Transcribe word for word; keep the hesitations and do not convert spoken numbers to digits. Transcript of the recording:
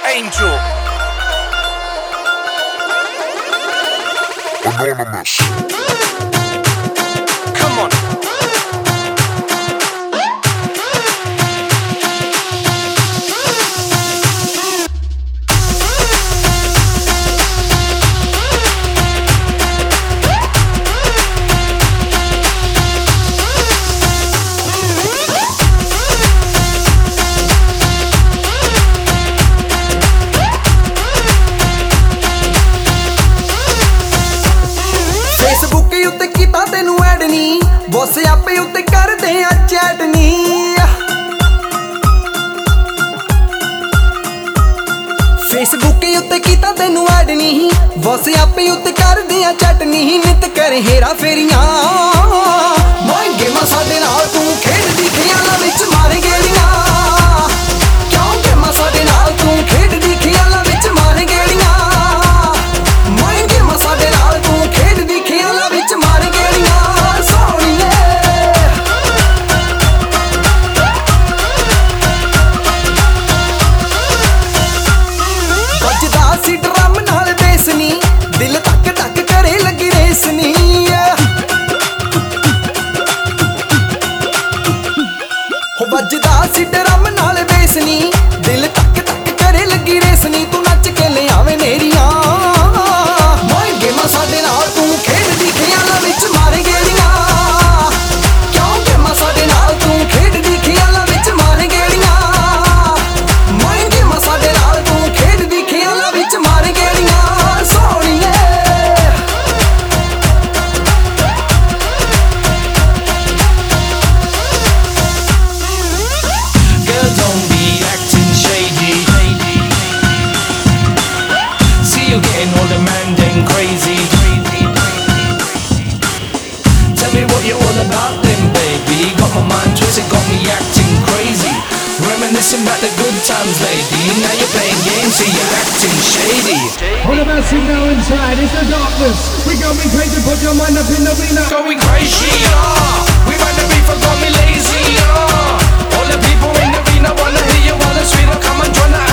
Angel. Anonymous. Come on. Bose ਆਪੇ ਉੱਤੇ ਕਰਦੇ ਆ ਚੈਟ ਨੀ ਫੇਸਬੁੱਕ ਉੱਤੇ ਕੀਤਾ ਤੈਨੂੰ ਐਡ ਨੀ ਬੋਸ ਆਪੇ ਉੱਤੇ ਕਰਦੇ ਆ ਚੈਟ ਨੀ ਨਿਤ ਕਰ ਹੇਰਾ ਫੇਰੀਆਂ ਮੈਂ ਗੇਮਾਂ ਸਾਡੇ ਨਾਲ ਤੂੰ ਖੇਡਦੀ ਖਿਆਲਾਂ ਵਿੱਚ ਮਾਰੇ ਗੇੜੀਆਂ ਕਿਉਂ ਗੇਮਾਂ ਸਾਡੇ ਨਾਲ ਤੂੰ ਖੇਡਦੀ ਖਿਆਲਾਂ ਵਿੱਚ ਮਾਰੇ ਗੇੜੀਆਂ ਮੈਂ ਗੇਮਾਂ ਸਾਡੇ ਨਾਲ ਤੂੰ ਖੇਡਦੀ ਖਿਆਲਾਂ ਵਿੱਚ ਮਾਰੇ ਗੇੜੀਆਂ ਦਿਲ ਤੱਕ ਤੱਕ ਕਰੇ ਲੱਗੀ ਰੇਸ ਨੀ ਹੋ ਵੱਜਦਾ ਸੀ ਡਰਮ ਨਾਲ ਬੇਸ ਨੀ ਦਿਲ ਤੱਕ ਤੱਕ ਕਰੇ ਲੱਗੀ ਰੇਸ ਨੀ ਤੂੰ ਨੱਚ ਕੇ ਲੈ ਆਵੇ ਨੇਰੀਆਂ ਮੈਂ ਗੇਮਾਂ ਸਾਡੇ ਨਾਲ ਤੂੰ ਖੇਡਦੀ ਖਿਆਲਾਂ ਵਿੱਚ ਮਾਰੇ ਗੇੜੀਆਂ ਕਿਉਂ ਗੇਮਾਂ ਸਾਡੇ ਨਾਲ ਤੂੰ ਖੇਡਦੀ ਖਿਆਲਾਂ ਵਿੱਚ ਮਾਰੇ ਗੇੜੀਆਂ ਮੈਂ ਗੇਮਾਂ ਸਾਡੇ ਨਾਲ ਤੂੰ ਖੇਡਦੀ ਖਿਆਲਾਂ ਵਿੱਚ ਮਾਰੇ ਗੇੜੀਆਂ getting all demanding crazy. Tell me what you're all about then, baby. Got my mind twisted, got me acting crazy. Reminiscing about the good times, lady. Now you're playing games, so you're acting shady. All of us who go inside, it's the darkness. We going crazy, put your mind up in the arena. Going crazy, yeah. We run the beef, got me lazy, yeah. All the people in the arena wanna hear you while the sweeter come and join the